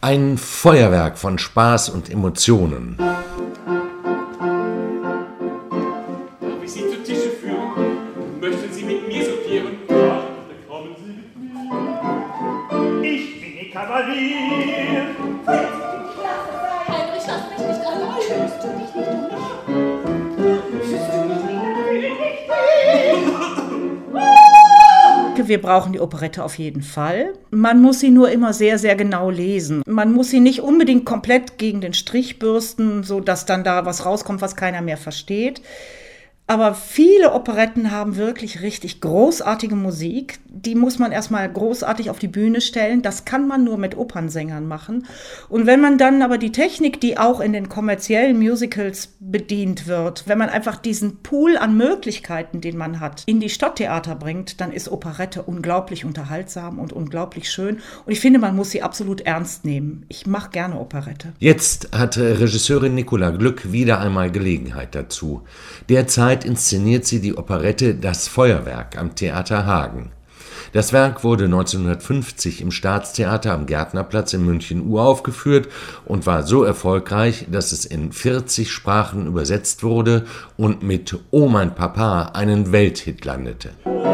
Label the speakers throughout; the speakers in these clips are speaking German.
Speaker 1: Ein Feuerwerk von Spaß und Emotionen.
Speaker 2: Darf ich Sie zu Tische führen? Möchten Sie mit mir soupieren? Ja, kommen Sie mit mir. Ich bin Ihr Kavalier.
Speaker 3: Heinrich, lass mich nicht allein. Schützt du dich nicht um mich? Schützt du mich nicht?
Speaker 4: Wir brauchen die Operette auf jeden Fall. Man muss sie nur immer sehr, sehr genau lesen. Man muss sie nicht unbedingt komplett gegen den Strich bürsten, sodass dann da was rauskommt, was keiner mehr versteht. Aber viele Operetten haben wirklich richtig großartige Musik. Die muss man erstmal großartig auf die Bühne stellen. Das kann man nur mit Opernsängern machen. Und wenn man dann aber die Technik, die auch in den kommerziellen Musicals bedient wird, wenn man einfach diesen Pool an Möglichkeiten, den man hat, in die Stadttheater bringt, dann ist Operette unglaublich unterhaltsam und unglaublich schön. Und ich finde, man muss sie absolut ernst nehmen. Ich mache gerne Operette.
Speaker 1: Jetzt hat Regisseurin Nicola Glück wieder einmal Gelegenheit dazu. Derzeit inszeniert sie die Operette Das Feuerwerk am Theater Hagen. Das Werk wurde 1950 im Staatstheater am Gärtnerplatz in München uraufgeführt und war so erfolgreich, dass es in 40 Sprachen übersetzt wurde und mit Oh mein Papa einen Welthit landete.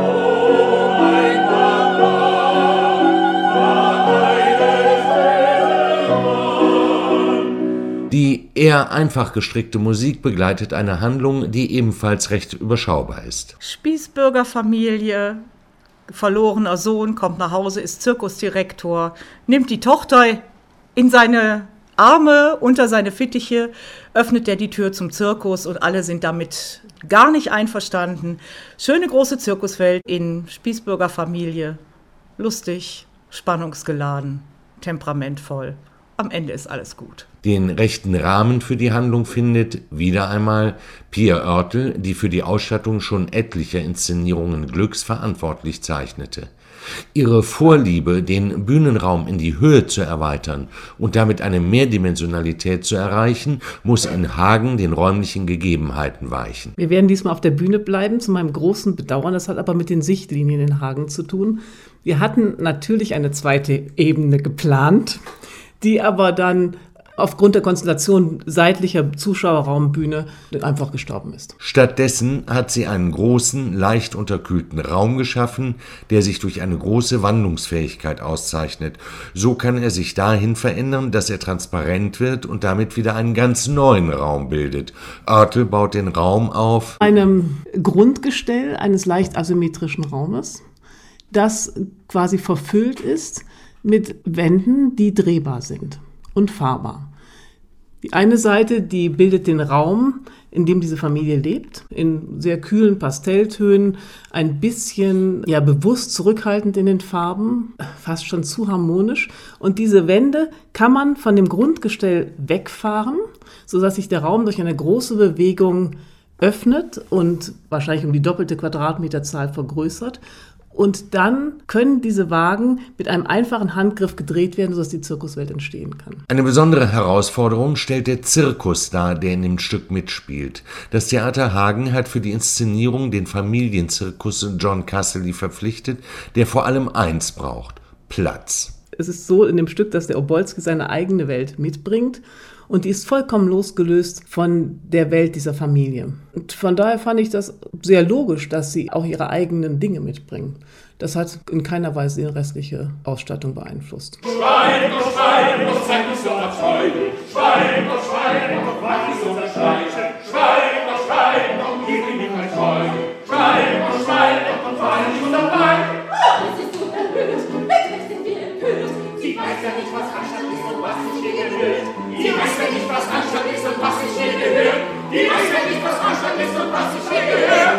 Speaker 1: Die eher einfach gestrickte Musik begleitet eine Handlung, die ebenfalls recht überschaubar ist.
Speaker 4: Spießbürgerfamilie, verlorener Sohn, kommt nach Hause, ist Zirkusdirektor, nimmt die Tochter in seine Arme, unter seine Fittiche, öffnet er die Tür zum Zirkus und alle sind damit gar nicht einverstanden. Schöne große Zirkuswelt in Spießbürgerfamilie, lustig, spannungsgeladen, temperamentvoll. Am Ende ist alles gut.
Speaker 1: Den rechten Rahmen für die Handlung findet, wieder einmal, Pia Oertel, die für die Ausstattung schon etlicher Inszenierungen Glücks verantwortlich zeichnete. Ihre Vorliebe, den Bühnenraum in die Höhe zu erweitern und damit eine Mehrdimensionalität zu erreichen, muss in Hagen den räumlichen Gegebenheiten weichen.
Speaker 5: Wir werden diesmal auf der Bühne bleiben, zu meinem großen Bedauern. Das hat aber mit den Sichtlinien in Hagen zu tun. Wir hatten natürlich eine zweite Ebene geplant, die aber dann aufgrund der Konstellation seitlicher Zuschauerraumbühne einfach gestorben ist.
Speaker 1: Stattdessen hat sie einen großen, leicht unterkühlten Raum geschaffen, der sich durch eine große Wandlungsfähigkeit auszeichnet. So kann er sich dahin verändern, dass er transparent wird und damit wieder einen ganz neuen Raum bildet. Oertel baut den Raum auf
Speaker 5: einem Grundgestell eines leicht asymmetrischen Raumes, das quasi verfüllt ist mit Wänden, die drehbar sind und fahrbar. Die eine Seite, die bildet den Raum, in dem diese Familie lebt, in sehr kühlen Pastelltönen, ein bisschen bewusst zurückhaltend in den Farben, fast schon zu harmonisch. Und diese Wände kann man von dem Grundgestell wegfahren, sodass sich der Raum durch eine große Bewegung öffnet und wahrscheinlich um die doppelte Quadratmeterzahl vergrößert. Und dann können diese Wagen mit einem einfachen Handgriff gedreht werden, sodass die Zirkuswelt entstehen kann.
Speaker 1: Eine besondere Herausforderung stellt der Zirkus dar, der in dem Stück mitspielt. Das Theater Hagen hat für die Inszenierung den Familienzirkus John Cassely verpflichtet, der vor allem eins braucht: Platz.
Speaker 5: Es ist so in dem Stück, dass der Obolski seine eigene Welt mitbringt. Und die ist vollkommen losgelöst von der Welt dieser Familie. Und von daher fand ich das sehr logisch, dass sie auch ihre eigenen Dinge mitbringen. Das hat in keiner Weise die restliche Ausstattung beeinflusst.
Speaker 2: Schwein, oh Schwein, oh zeig mich so abscheu. Schwein, oh mach mich so verschleichen. Schwein, oh gib mir nicht mein Scheu. Schwein, oh war nicht so dabei.
Speaker 3: Das ist unerhört. Wirklich sind wir empört.
Speaker 2: Sie weiß ja nicht, was Anstand ist und was sich hier gehört. Die weiß ja nicht, was Anstand ist und was sich hier gehört. Die weiß ja nicht, was Anstand ist und was sich hier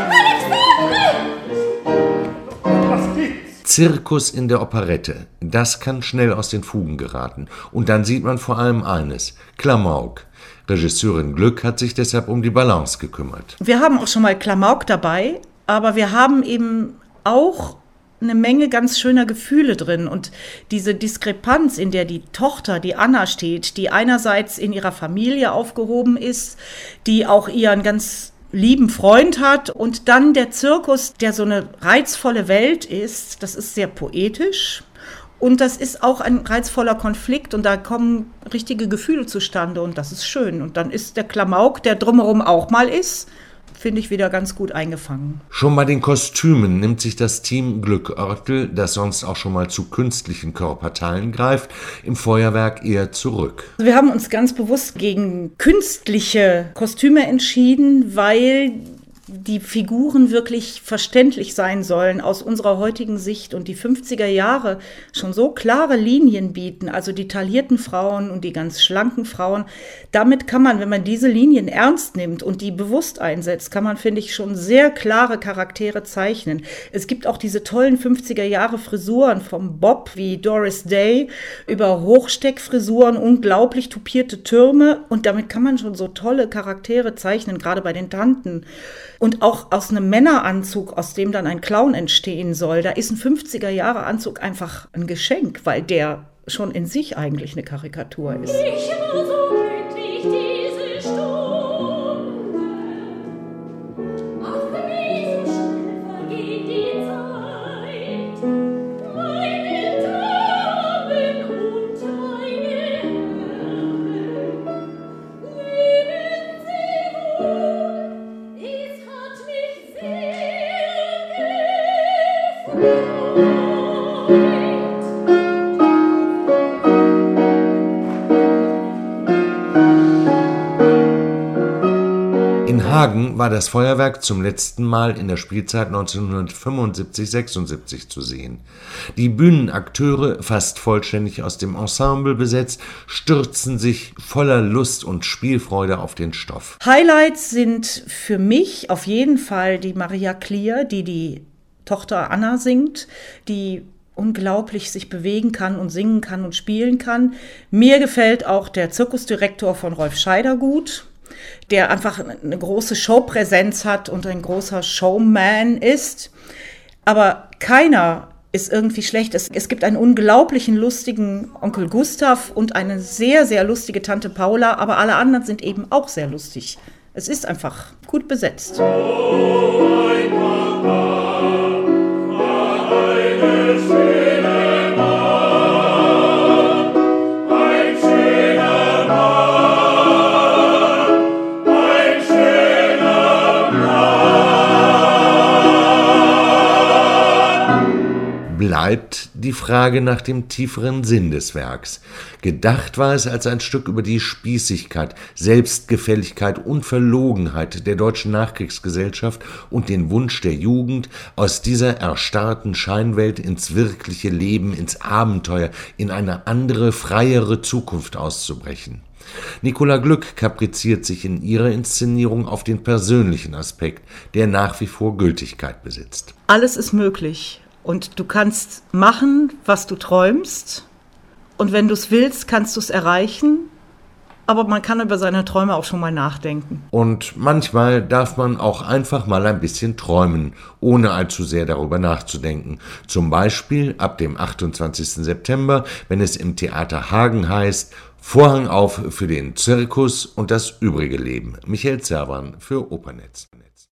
Speaker 2: gehört. Was gibt's?
Speaker 1: Zirkus in der Operette, das kann schnell aus den Fugen geraten. Und dann sieht man vor allem eines: Klamauk. Regisseurin Glück hat sich deshalb um die Balance gekümmert.
Speaker 4: Wir haben auch schon mal Klamauk dabei, aber wir haben eben auch eine Menge ganz schöner Gefühle drin. Und diese Diskrepanz, in der die Tochter, die Anna steht, die einerseits in ihrer Familie aufgehoben ist, die auch ihren ganz lieben Freund hat, und dann der Zirkus, der so eine reizvolle Welt ist, das ist sehr poetisch. Und das ist auch ein reizvoller Konflikt und da kommen richtige Gefühle zustande und das ist schön. Und dann ist der Klamauk, der drumherum auch mal ist, finde ich wieder ganz gut eingefangen.
Speaker 1: Schon bei den Kostümen nimmt sich das Team Glück-Oertel, das sonst auch schon mal zu künstlichen Körperteilen greift, im Feuerwerk eher zurück.
Speaker 4: Wir haben uns ganz bewusst gegen künstliche Kostüme entschieden, weil die Figuren wirklich verständlich sein sollen aus unserer heutigen Sicht und die 50er Jahre schon so klare Linien bieten, also die taillierten Frauen und die ganz schlanken Frauen. Damit kann man, wenn man diese Linien ernst nimmt und die bewusst einsetzt, kann man, finde ich, schon sehr klare Charaktere zeichnen. Es gibt auch diese tollen 50er Jahre Frisuren vom Bob wie Doris Day über Hochsteckfrisuren, unglaublich tupierte Türme und damit kann man schon so tolle Charaktere zeichnen, gerade bei den Tanten. Und auch aus einem Männeranzug, aus dem dann ein Clown entstehen soll, da ist ein 50er-Jahre-Anzug einfach ein Geschenk, weil der schon in sich eigentlich eine Karikatur ist.
Speaker 2: Ich war so glücklich diese Stunde. Ach, wie so schnell vergeht die Zeit. Meine Damen und eine Herren, leben Sie wohl. Es hat mich sehr gefreut.
Speaker 1: In Hagen war das Feuerwerk zum letzten Mal in der Spielzeit 1975/76 zu sehen. Die Bühnenakteure, fast vollständig aus dem Ensemble besetzt, stürzen sich voller Lust und Spielfreude auf den Stoff.
Speaker 4: Highlights sind für mich auf jeden Fall die Maria Klier, die Tochter Anna singt, die unglaublich sich bewegen kann und singen kann und spielen kann. Mir gefällt auch der Zirkusdirektor von Rolf Scheider gut, der einfach eine große Showpräsenz hat und ein großer Showman ist. Aber keiner ist irgendwie schlecht. Es gibt einen unglaublichen lustigen Onkel Gustav und eine sehr, sehr lustige Tante Paula, aber alle anderen sind eben auch sehr lustig. Es ist einfach gut besetzt.
Speaker 1: Bleibt die Frage nach dem tieferen Sinn des Werks. Gedacht war es als ein Stück über die Spießigkeit, Selbstgefälligkeit und Verlogenheit der deutschen Nachkriegsgesellschaft und den Wunsch der Jugend, aus dieser erstarrten Scheinwelt ins wirkliche Leben, ins Abenteuer, in eine andere, freiere Zukunft auszubrechen. Nicola Glück kapriziert sich in ihrer Inszenierung auf den persönlichen Aspekt, der nach wie vor Gültigkeit besitzt.
Speaker 4: Alles ist möglich. Und du kannst machen, was du träumst. Und wenn du es willst, kannst du es erreichen. Aber man kann über seine Träume auch schon mal nachdenken.
Speaker 1: Und manchmal darf man auch einfach mal ein bisschen träumen, ohne allzu sehr darüber nachzudenken. Zum Beispiel ab dem 28. September, wenn es im Theater Hagen heißt, Vorhang auf für den Zirkus und das übrige Leben. Michael Zerban für Opernetz.